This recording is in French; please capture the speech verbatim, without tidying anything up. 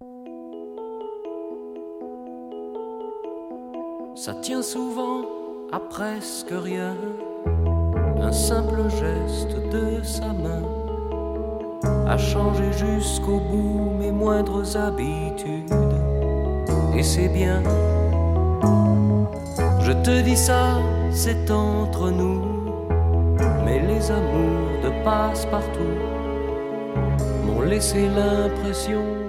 Ça tient souvent à presque rien, un simple geste de sa main a changé jusqu'au bout mes moindres habitudes. Et c'est bien, je te dis ça, c'est entre nous, mais les amours de passe-partout m'ont laissé l'impression